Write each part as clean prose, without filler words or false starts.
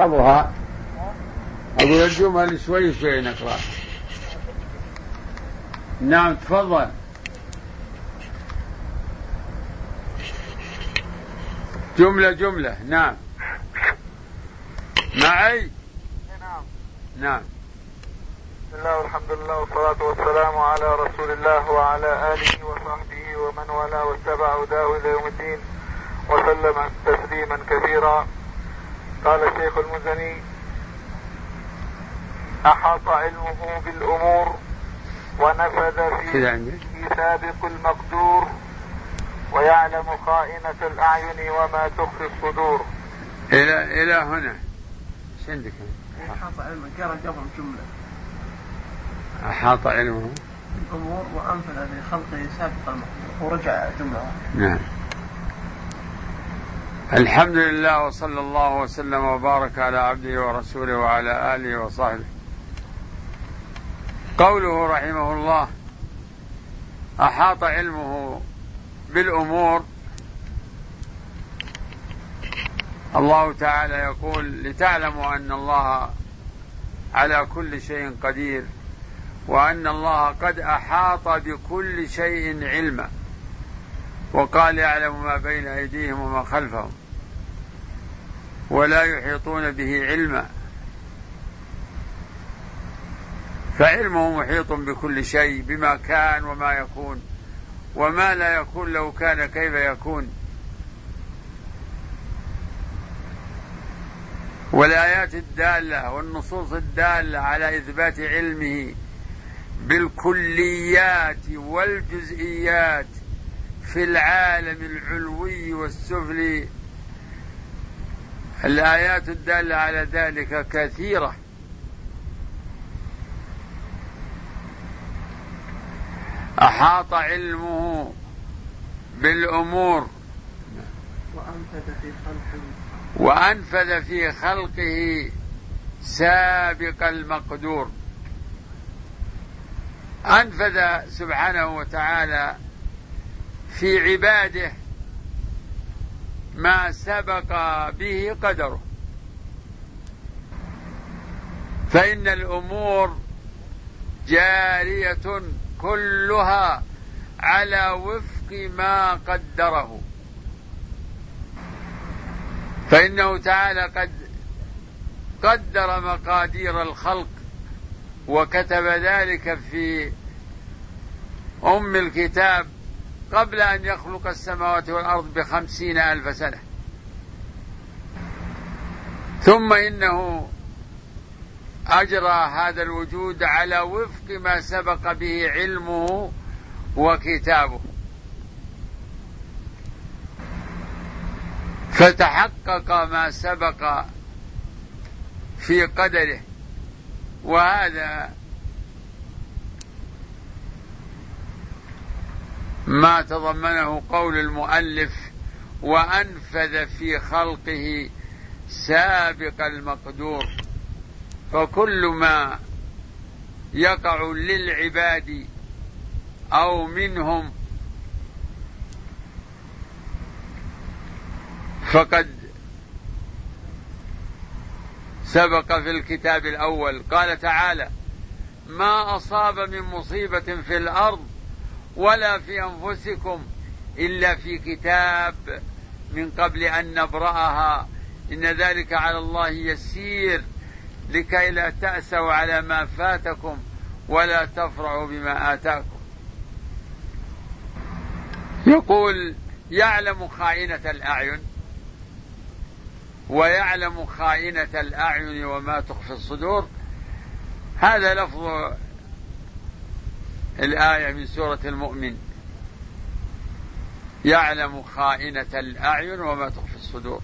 احفظها. أقول الجمل شوي شوي نقرأ. نعم تفضل. جملة. نعم معي. نعم. بسم الله والحمد لله والصلاة والسلام على رسول الله وعلى آله وصحبه ومن والاه واتبع هداه إلى يوم الدين وسلم تسليما كثيرا. قال الشيخ المزني: أحاط علمه بالأمور ونفذ في سابق المقدور ويعلم خائنة الأعين وما تخفي الصدور. إلى هنا ايش عندك؟ أحاط علمه قرأ قبل جملة. أحاط علمه بالأمور وأنفذ في خلقه سابق المقدور ورجع جملة. نعم. الحمد لله وصلى الله وسلم وبارك على عبده ورسوله وعلى آله وصحبه. قوله رحمه الله: أحاط علمه بالأمور. الله تعالى يقول: لتعلموا أن الله على كل شيء قدير وأن الله قد أحاط بكل شيء علما. وقال: يعلم ما بين أيديهم وما خلفهم ولا يحيطون به علما. فعلمه محيط بكل شيء بما كان وما يكون وما لا يكون لو كان كيف يكون. والآيات الدالة والنصوص الدالة على إثبات علمه بالكليات والجزئيات في العالم العلوي والسفلي، الآيات الدالة على ذلك كثيرة. أحاط علمه بالأمور وأنفذ في خلقه سابق المقدور. أنفذ سبحانه وتعالى في عباده ما سبق به قدره. فإن الأمور جارية كلها على وفق ما قدره. فإنه تعالى قد قدر مقادير الخلق وكتب ذلك في أم الكتاب قبل أن يخلق السماوات والأرض ب50,000 سنة. ثم إنه أجرى هذا الوجود على وفق ما سبق به علمه وكتابه، فتحقق ما سبق في قدره. وهذا ما تضمنه قول المؤلف: وأنفذ في خلقه سابق المقدور. فكل ما يقع للعباد أو منهم فقد سبق في الكتاب الأول. قال تعالى: ما أصاب من مصيبة في الأرض ولا في أنفسكم إلا في كتاب من قبل أن نبرأها إن ذلك على الله يسير لكي لا تأسوا على ما فاتكم ولا تفرحوا بما آتاكم. يقول: يعلم خائنة الأعين ويعلم خائنة الأعين وما تخفي الصدور. هذا لفظ الآية من سورة المؤمن: يعلم خائنة الأعين وما تخفي الصدور.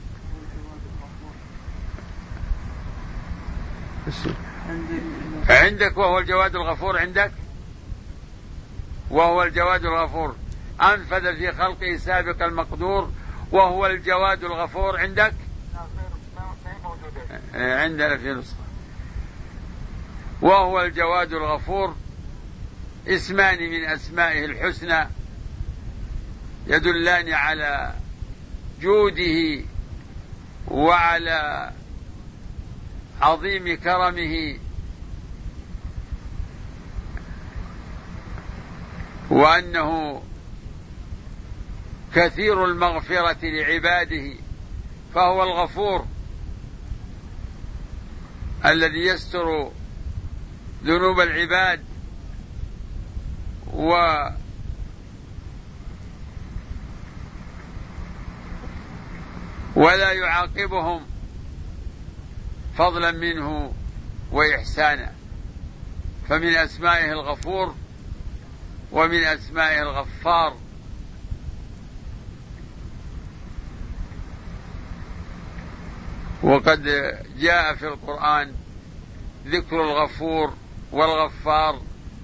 عندك وهو الجواد الغفور. عندك وهو الجواد الغفور. أنفذ في خلقه سابق المقدور وهو الجواد الغفور. عندك عندنا في نسخة وهو الجواد الغفور. اسمان من أسمائه الحسنى يدلان على جوده وعلى عظيم كرمه وأنه كثير المغفرة لعباده، فهو الغفور الذي يستر ذنوب العباد ولا يعاقبهم فضلا منه وإحسانا. فمن أسمائه الغفور ومن أسمائه الغفار. وقد جاء في القرآن ذكر الغفور والغفار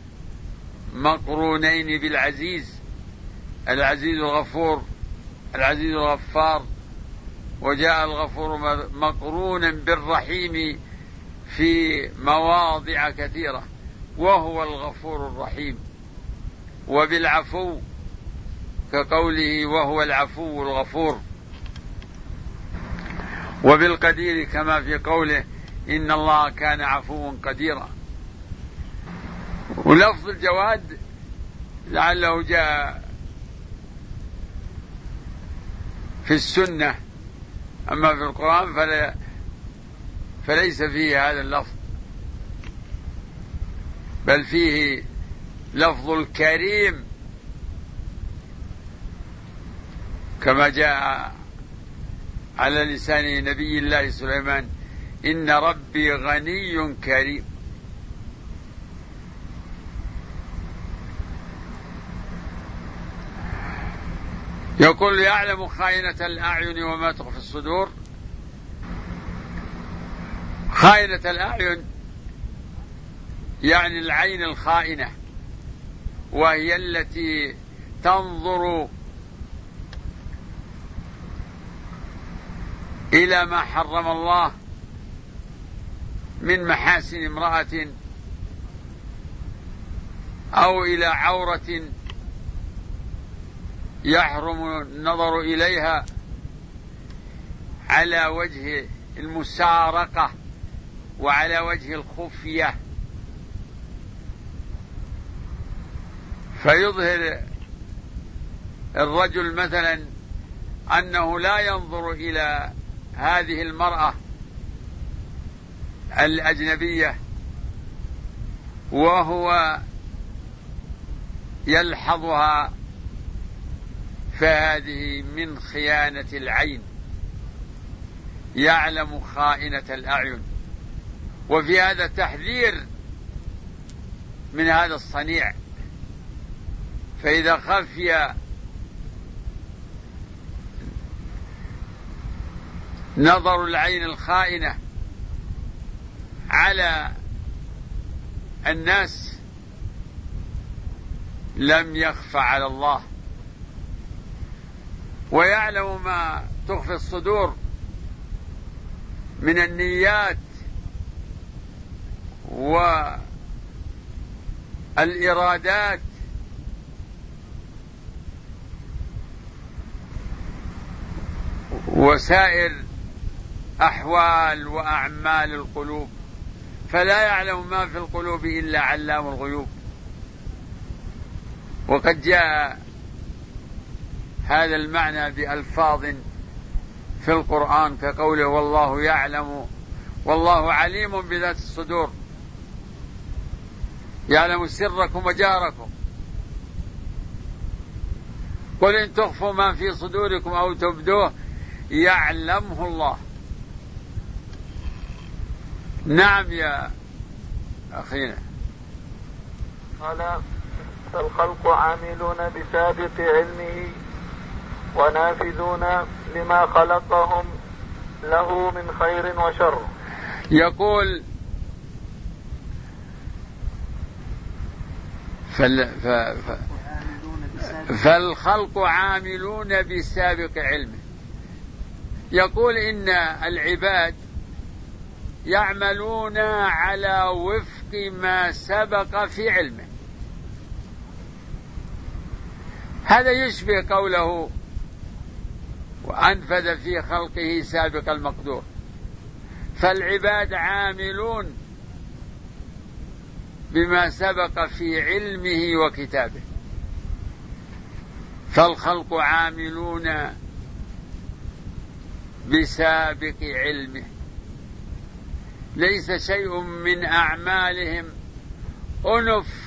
مقرونين بالعزيز، العزيز الغفور، العزيز الغفار. وجاء الغفور مقرونا بالرحيم في مواضع كثيرة، وهو الغفور الرحيم، وبالعفو كقوله وهو العفو الغفور، وبالقدير كما في قوله إن الله كان عفوا قديرا. ولفظ الجواد لعله جاء في السنة، أما في القرآن فليس فيه هذا اللفظ، بل فيه لفظ الكريم كما جاء على لسان نبي الله سليمان إن ربي غني كريم. يقول يعلم خائنة الأعين وما تخفي الصدور. خائنة الأعين يعني العين الخائنة، وهي التي تنظر إلى ما حرم الله من محاسن امرأة أو إلى عورة يحرم النظر إليها على وجه المسارقة وعلى وجه الخفية، فيظهر الرجل مثلا أنه لا ينظر إلى هذه المرأة الأجنبية وهو يلحظها، فهذه من خيانة العين. يعلم خائنة الأعين. وفي هذا تحذير من هذا الصنيع، فإذا خفي نظر العين الخائنة على الناس لم يخف على الله. ويعلم ما تخفي الصدور من النيات والإرادات وسائر أحوال وأعمال القلوب، فلا يعلم ما في القلوب إلا علام الغيوب. وقد جاء هذا المعنى بألفاظ في القرآن كقوله والله يعلم والله عليم بذات الصدور، يعلم سركم وجهركم. قل إن تخفوا ما في صدوركم أو تبدوه يعلمه الله. نعم يا أخينا. قال فالخلق عاملون بسابق علمه ونافذون لما خلقهم له من خير وشر. يقول فالخلق عاملون بسابق علمه. يقول إن العباد يعملون على وفق ما سبق في علمه. هذا يشبه قوله وأنفذ في خلقه سابق المقدور، فالعباد عاملون بما سبق في علمه وكتابه، فالخلق عاملون بسابق علمه، ليس شيء من أعمالهم أنف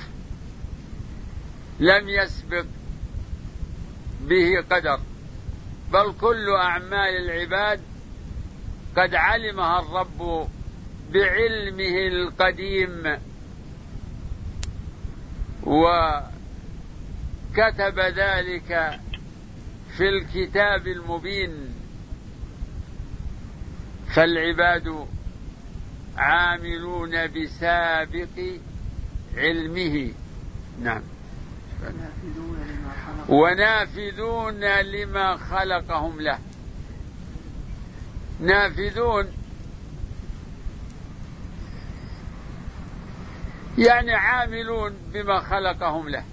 لم يسبق به قدر، بل كل أعمال العباد قد علمها الرب بعلمه القديم، وكتب ذلك في الكتاب المبين. فالعباد عاملون بسابق علمه. نعم. ونافذون لما خلقهم له. نافذون يعني عاملون بما خلقهم له،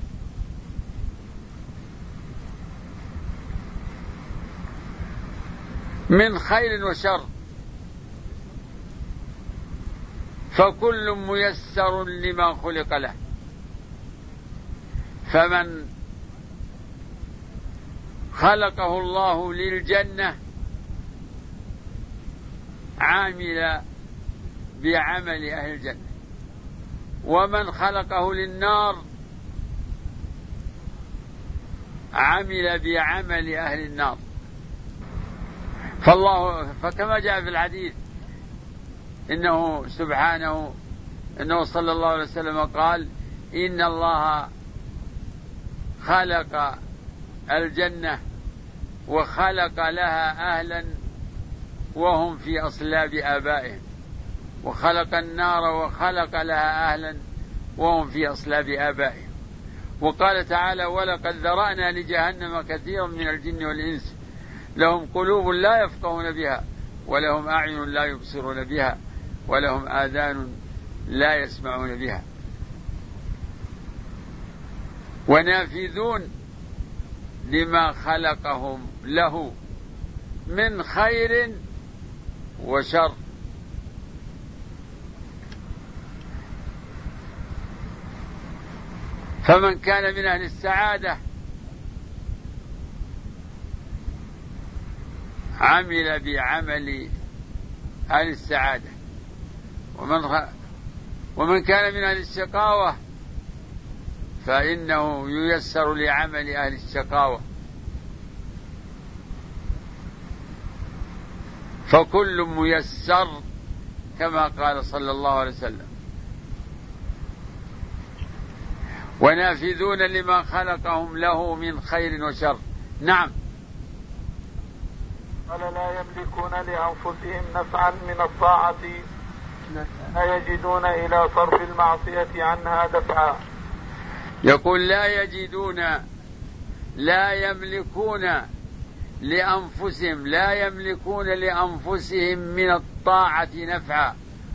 من خير وشر، فكل ميسر لما خلق له. فمن خلقه الله للجنة عامل بعمل أهل الجنة، ومن خلقه للنار عمل بعمل أهل النار. فكما جاء في الحديث إنه سبحانه إنه صلى الله عليه وسلم قال: إن الله خلق الجنة وخلق لها أهلا وهم في أصلاب آبائهم، وخلق النار وخلق لها أهلا وهم في أصلاب آبائهم. وقال تعالى: ولقد ذرأنا لجهنم كثيرا من الجن والإنس لهم قلوب لا يفقهون بها ولهم أعين لا يبصرون بها ولهم آذان لا يسمعون بها. ونافذون لما خلقهم له من خير وشر. فمن كان من أهل السعادة عمل بعمل أهل السعادة، ومن كان من أهل الشقاوة فإنه ييسر لعمل أهل الشقاوة. فكل ميسر كما قال صلى الله عليه وسلم. ونافذون لما خلقهم له من خير وشر. نعم. قال: لا يملكون لأنفسهم نفعا من الطاعة لا يجدون إلى صرف المعصية عنها دفعا. يقول: لا يملكون لأنفسهم من الطاعة نفعا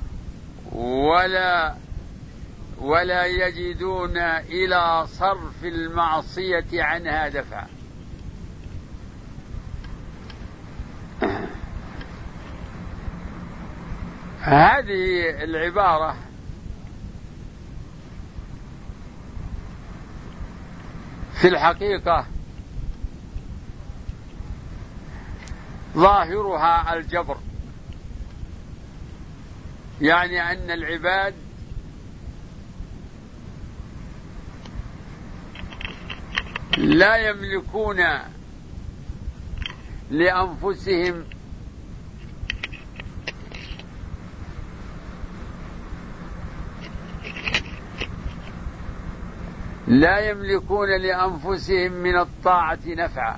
ولا يجدون إلى صرف المعصية عنها دفعا. هذه العبارة في الحقيقة ظاهرها الجبر، يعني أن العباد لا يملكون لأنفسهم من الطاعة نفعا،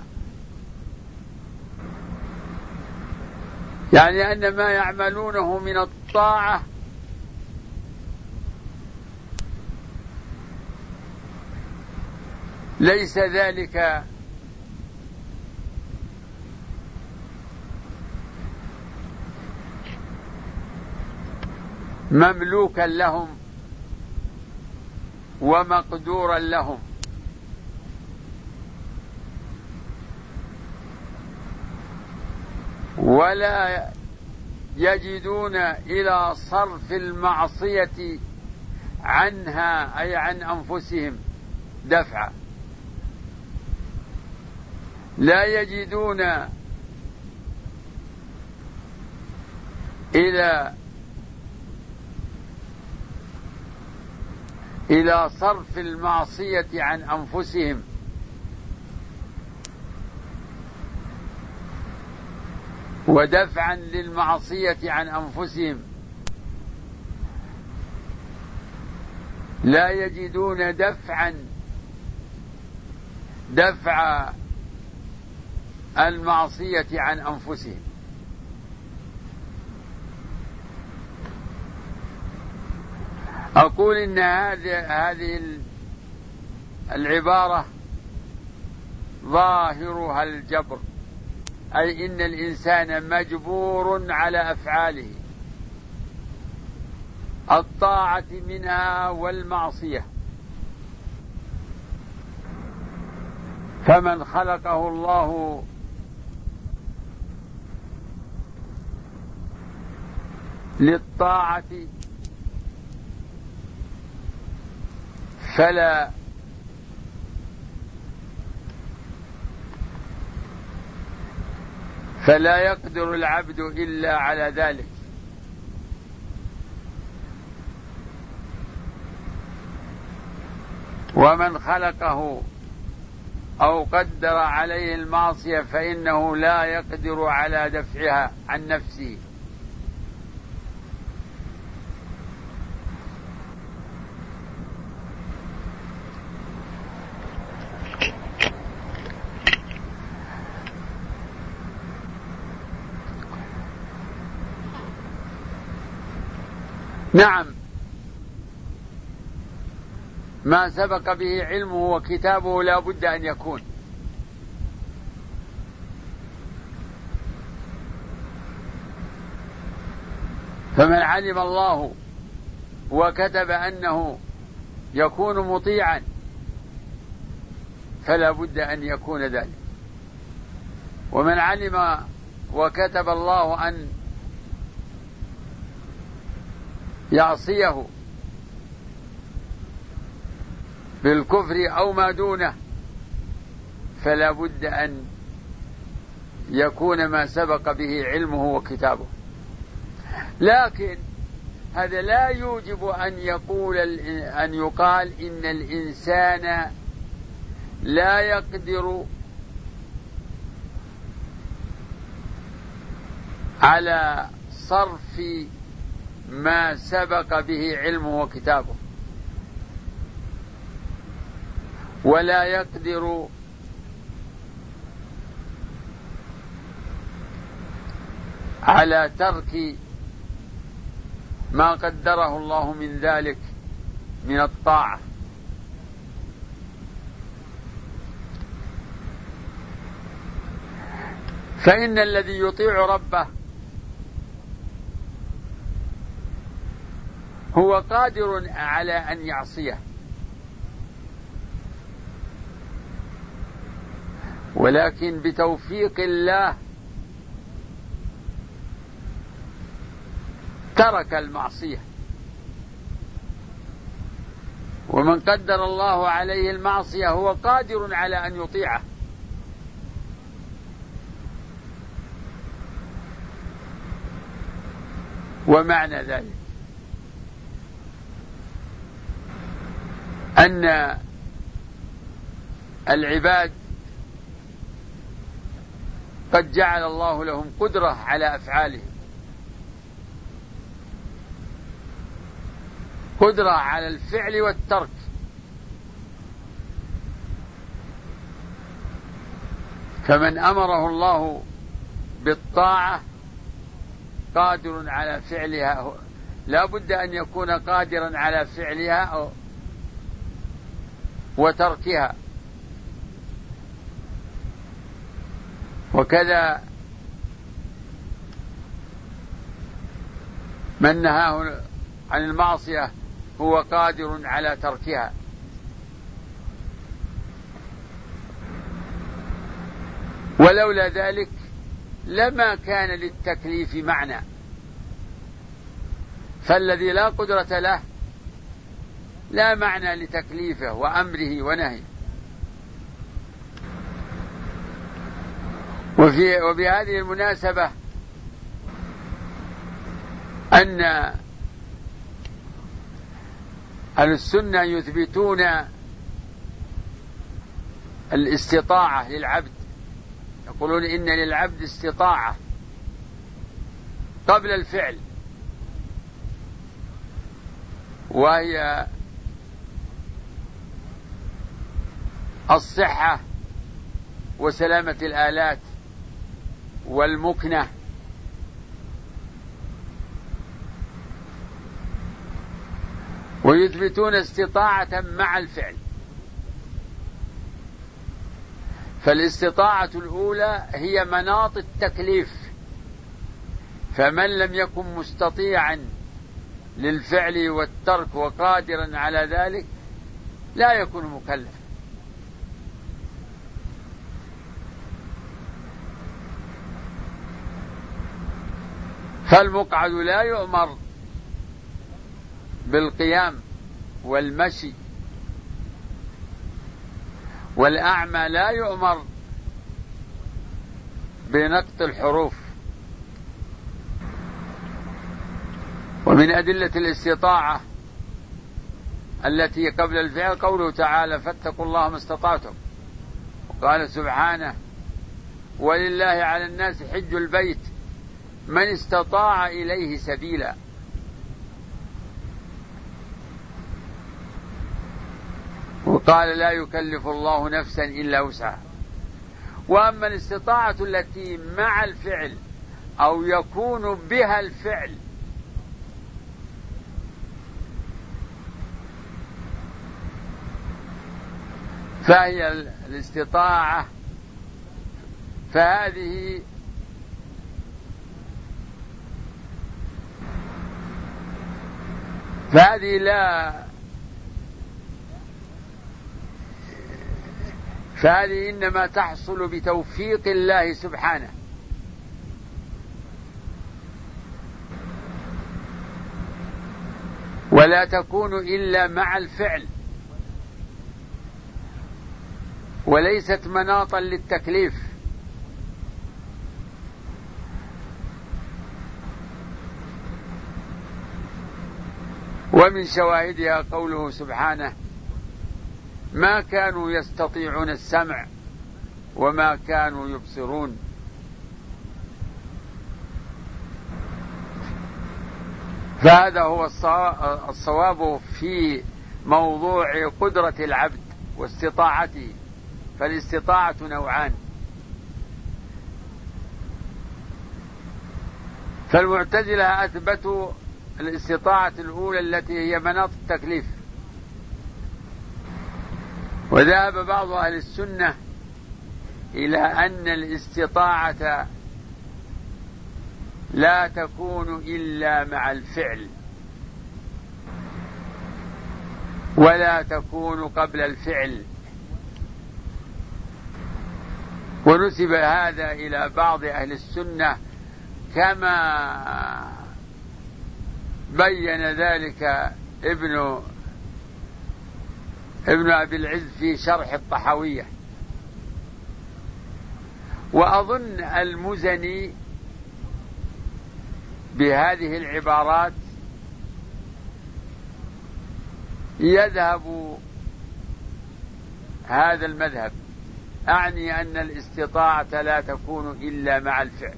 يعني أن ما يعملونه من الطاعة ليس ذلك مملوكا لهم ومقدورا لهم، يجدون إلى صرف المعصية عنها أي عن أنفسهم دفعا، لا يجدون إلى صرف المعصية عن أنفسهم ودفعا للمعصية عن أنفسهم، لا يجدون دفع المعصية عن أنفسهم. أقول إن هذه العبارة ظاهرها الجبر، أي إن الإنسان مجبور على أفعاله، الطاعة منها والمعصية. فمن خلقه الله للطاعة فلا يقدر العبد إلا على ذلك، ومن خلقه أو قدر عليه المعصية فإنه لا يقدر على دفعها عن نفسه. نعم، ما سبق به علمه وكتابه لا بد أن يكون، فمن علم الله وكتب أنه يكون مطيعا فلا بد أن يكون ذلك، ومن علم وكتب الله أن يعصيه بالكفر أو ما دونه فلا بد أن يكون ما سبق به علمه وكتابه. لكن هذا لا يوجب أن يقال إن الإنسان لا يقدر على صرف ما سبق به علمه وكتابه، ولا يقدر على ترك ما قدره الله من ذلك من الطاعة. فإن الذي يطيع ربه هو قادر على أن يعصيه، ولكن بتوفيق الله ترك المعصية، ومن قدر الله عليه المعصية هو قادر على أن يطيعه. ومعنى ذلك أن العباد قد جعل الله لهم قدرة على أفعالهم، قدرة على الفعل والترك، فمن أمره الله بالطاعة قادر على فعلها، لا بد أن يكون قادرا على فعلها وتركها. وكذا من نهاه عن المعصية هو قادر على تركها. ولولا ذلك لما كان للتكليف معنى، فالذي لا قدرة له لا معنى لتكليفه وأمره ونهيه. وبهذه المناسبة أن أهل السنة يثبتون الاستطاعة للعبد، يقولون إن للعبد استطاعة قبل الفعل، وهي الصحة وسلامة الآلات والمكنة. ويثبتون استطاعة مع الفعل. فالاستطاعة الأولى هي مناط التكليف، فمن لم يكن مستطيعا للفعل والترك وقادرا على ذلك لا يكون مكلف. فالمقعد لا يؤمر بالقيام والمشي، والأعمى لا يؤمر بنقط الحروف. ومن أدلة الاستطاعة التي قبل الفعل قوله تعالى فاتقوا الله ما استطعتم، وقال سبحانه ولله على الناس حج البيت من استطاع إليه سبيلا. وقال لا يكلف الله نفسا إلا وسعها. وأما الاستطاعة التي مع الفعل أو يكون بها الفعل فهي الاستطاعة، فهذه فهذه إنما تحصل بتوفيق الله سبحانه. ولا تكون إلا مع الفعل، وليست مناطا للتكليف. ومن شواهدها قوله سبحانه ما كانوا يستطيعون السمع وما كانوا يبصرون. فهذا هو الصواب في موضوع قدرة العبد واستطاعته. فالاستطاعة نوعان. فالمعتزلة أثبتوا الاستطاعة الأولى التي هي مناط التكليف، وذهب بعض أهل السنة إلى أن الاستطاعة لا تكون إلا مع الفعل، ولا تكون قبل الفعل. ونسب هذا إلى بعض أهل السنة كما بين ذلك ابن أبي العز في شرح الطحاوية. وأظن المزني بهذه العبارات يذهب هذا المذهب، أعني أن الاستطاعة لا تكون إلا مع الفعل.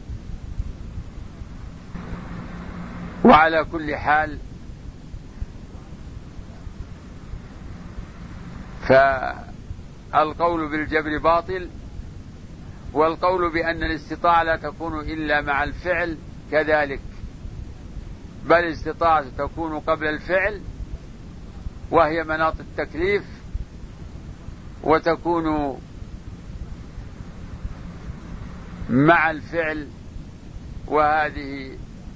وعلى كل حال فالقول بالجبر باطل، والقول بأن الاستطاعة لا تكون إلا مع الفعل كذلك، بل الاستطاعة تكون قبل الفعل وهي مناط التكليف، وتكون مع الفعل، وهذه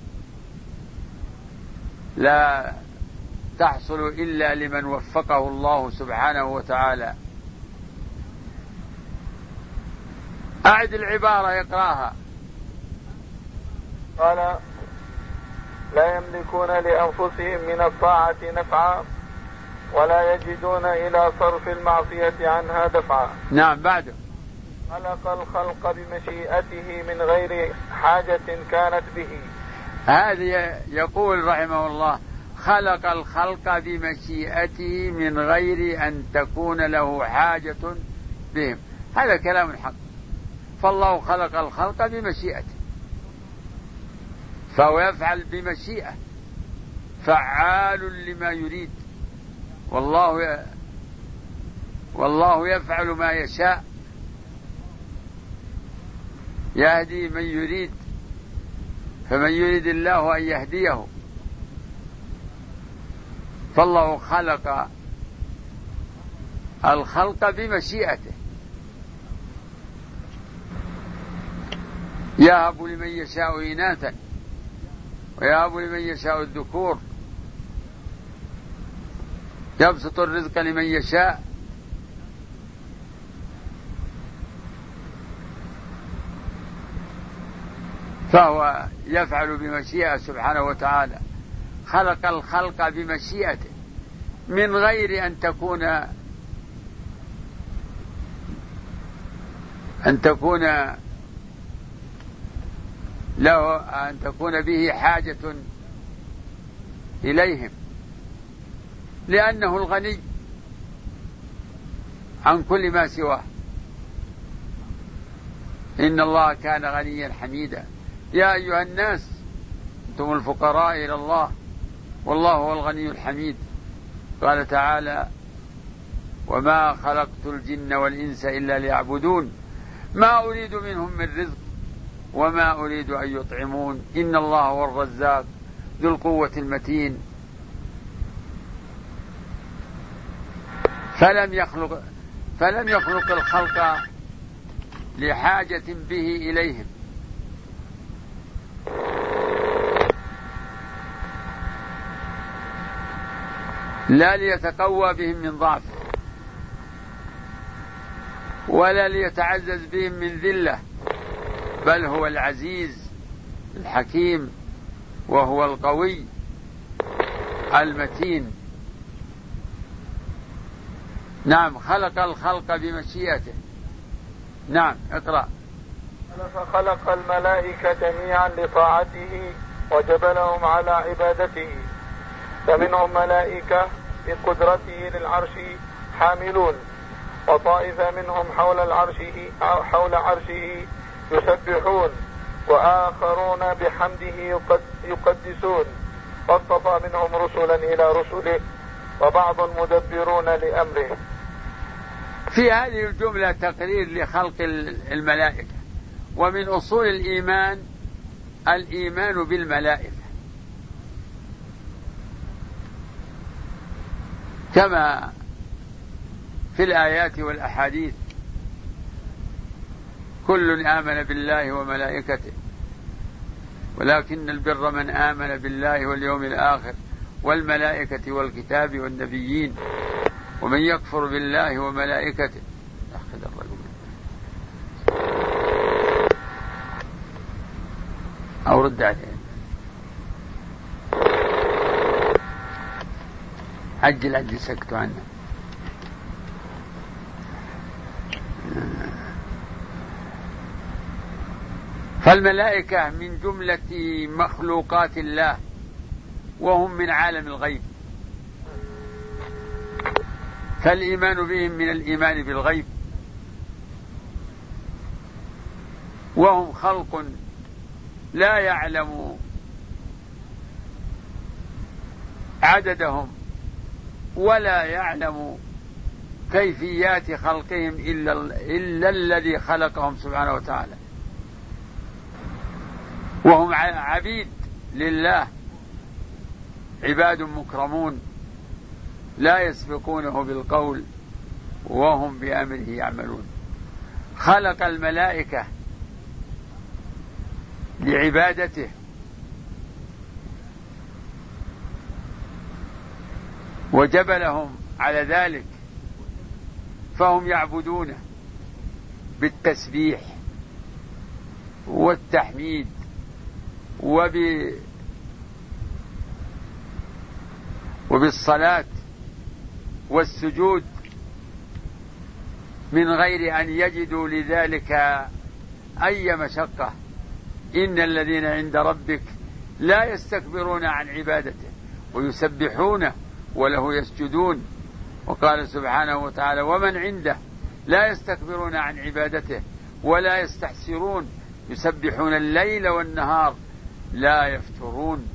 لا تحصل إلا لمن وفقه الله سبحانه وتعالى. أعد العبارة يقراها. قال لا يملكون لأنفسهم من الطاعة نفعا ولا يجدون إلى صرف المعصية عنها دفعا. نعم. بعده خلق الخلق بمشيئته من غير حاجة كانت به. هذه يقول رحمه الله خلق الخلق بمشيئته من غير أن تكون له حاجة بهم. هذا كلام حق. فالله خلق الخلق بمشيئته، فهو يفعل بمشيئة، فعال لما يريد، والله يفعل ما يشاء، يهدي من يريد، فمن يريد الله أن يهديه. فالله خلق الخلق بمشيئته، يهب لمن يشاء إناثا ويهب لمن يشاء الذكور، يبسط الرزق لمن يشاء. فهو يفعل بمشيئة سبحانه وتعالى. خلق الخلق بمشيئته من غير أن تكون به حاجة إليهم، لأنه الغني عن كل ما سواه. إن الله كان غنيا حميدا. يا أيها الناس أنتم الفقراء إلى الله والله هو الغني الحميد. قال تعالى وما خلقت الجن والإنس إلا ليعبدون ما أريد منهم من رزق وما أريد أن يطعمون إن الله هو الرزاق ذو القوة المتين. فلم يخلق الخلق لحاجة به إليهم، لا ليتقوى بهم من ضعف ولا ليتعزز بهم من ذلة، بل هو العزيز الحكيم وهو القوي المتين. نعم. خلق الخلق بمشيئته. نعم. اقرأ. فخلق الملائكة جميعا لطاعته وجبلهم على عبادته، فمنهم ملائكة بقدرته للعرش حاملون، وطائفة منهم حول عرشه يسبحون، وآخرون بحمده يقدسون، واصطفى منهم رسلا إلى رسله وبعض مدبرون لأمره. في هذه الجملة تقرير لخلق الملائكة. ومن أصول الإيمان بالملائكة كما في الآيات والأحاديث كل آمن بالله وملائكته ولكن البر من آمن بالله واليوم الآخر والملائكة والكتاب والنبيين ومن يكفر بالله وملائكته. أخذ الرجل أو رد عليه. عجل سكت عنه. فالملائكة من جملة مخلوقات الله وهم من عالم الغيب، فالإيمان بهم من الإيمان بالغيب، وهم خلق لا يعلم عددهم ولا يعلم كيفيات خلقهم إلا الذي خلقهم سبحانه وتعالى، وهم عبيد لله، عباد مكرمون لا يسبقونه بالقول وهم بأمره يعملون. خلق الملائكة لعبادته وجبلهم على ذلك، فهم يعبدونه بالتسبيح والتحميد وبالصلاة والسجود من غير أن يجدوا لذلك أي مشقة. إن الذين عند ربك لا يستكبرون عن عبادته ويسبحونه وله يسجدون. وقال سبحانه وتعالى: ومن عنده لا يستكبرون عن عبادته ولا يستحسرون يسبحون الليل والنهار لا يفترون.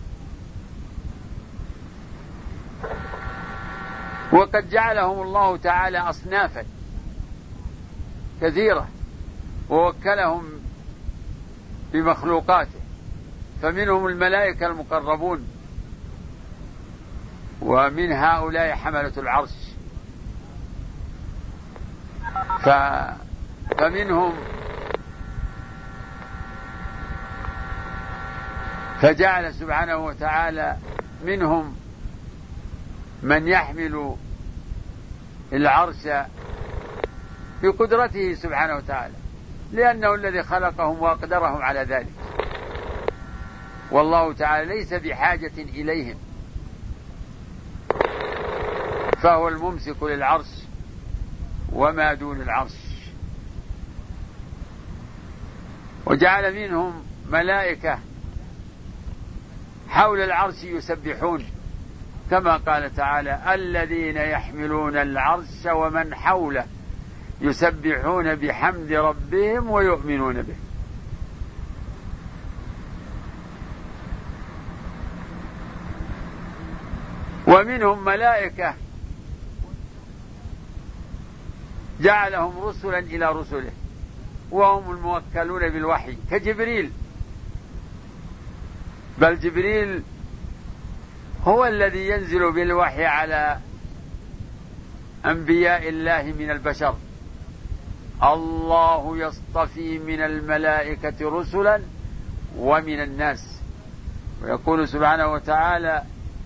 وقد جعلهم الله تعالى أصنافا كثيرة ووكلهم بمخلوقاته، فمنهم الملائكة المقربون، ومن هؤلاء حملة العرش، فمنهم فجعل سبحانه وتعالى منهم من يحمل العرش بقدرته سبحانه وتعالى، لأنه الذي خلقهم وأقدرهم على ذلك، والله تعالى ليس بحاجة إليهم، فهو الممسك للعرش وما دون العرش. وجعل منهم ملائكة حول العرش يسبحون، كما قال تعالى: الذين يحملون العرش ومن حوله يسبحون بحمد ربهم ويؤمنون به. ومنهم ملائكة جعلهم رسلا إلى رسله، وهم الموكلون بالوحي كجبريل، بل جبريل هو الذي ينزل بالوحي على أنبياء الله من البشر. الله يصطفي من الملائكة رسلا ومن الناس. ويقول سبحانه وتعالى: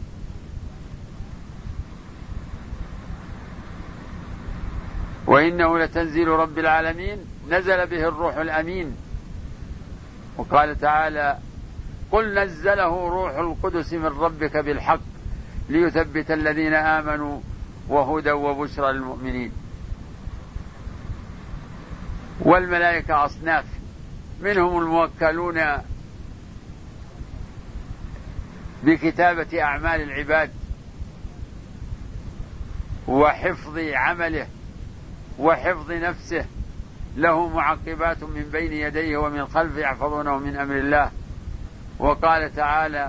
وإنه لتنزيل رب العالمين نزل به الروح الأمين. وقال تعالى: قل نزله روح القدس من ربك بالحق ليثبت الذين آمنوا وهدى وبشرى للمؤمنين. والملائكة أصناف، منهم الموكلون بكتابة أعمال العباد وحفظ عمله وحفظ نفسه، له معقبات من بين يديه ومن خلفه يحفظونه من أمر الله. وقال تعالى: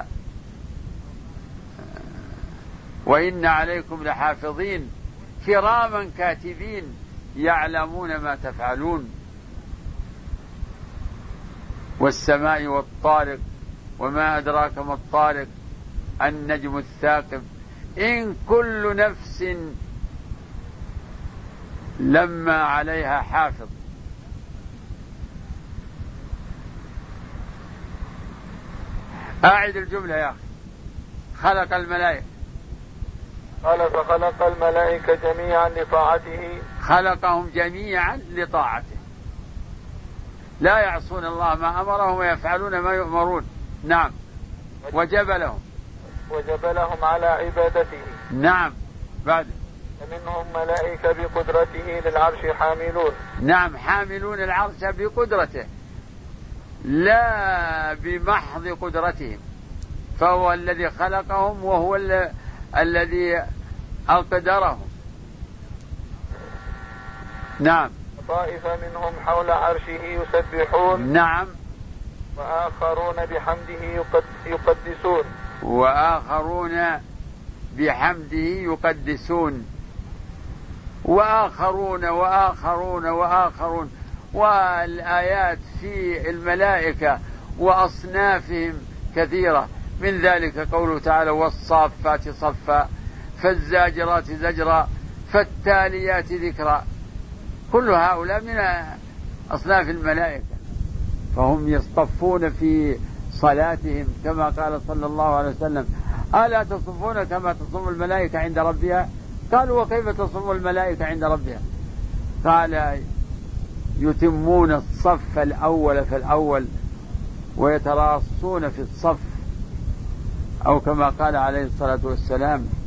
وإن عليكم لحافظين كراما كاتبين يعلمون ما تفعلون. والسماء والطارق وما أدراك ما الطارق النجم الثاقب إن كل نفس لما عليها حافظ. أعد الجملة يا أخي. خلق الملائكة، قال: فخلق الملائكة جميعا لطاعته. خلقهم جميعا لطاعته، لا يعصون الله ما أمرهم ويفعلون ما يؤمرون. نعم. وجبلهم على عبادته. نعم. بعد: فمنهم ملائكة بقدرته للعرش حاملون. نعم، حاملون العرش بقدرته لا بمحض قدرتهم، فهو الذي خلقهم وهو الذي أقدرهم. نعم. طائفة منهم حول عرشه يسبحون. نعم. وآخرون بحمده يقدسون. وآخرون بحمده يقدسون. وآخرون وآخرون وآخرون. والآيات في الملائكة وأصنافهم كثيرة، من ذلك قوله تعالى: والصافات صفا فالزاجرات زجرا فالتاليات ذكرا. كل هؤلاء من أصناف الملائكة، فهم يصطفون في صلاتهم كما قال صلى الله عليه وسلم: ألا تصفون كما تصف الملائكة عند ربها؟ قالوا: وكيف تصف الملائكة عند ربها؟ قال: يتمون الصف الأول فالأول ويتراصون في الصف، أو كما قال عليه الصلاة والسلام: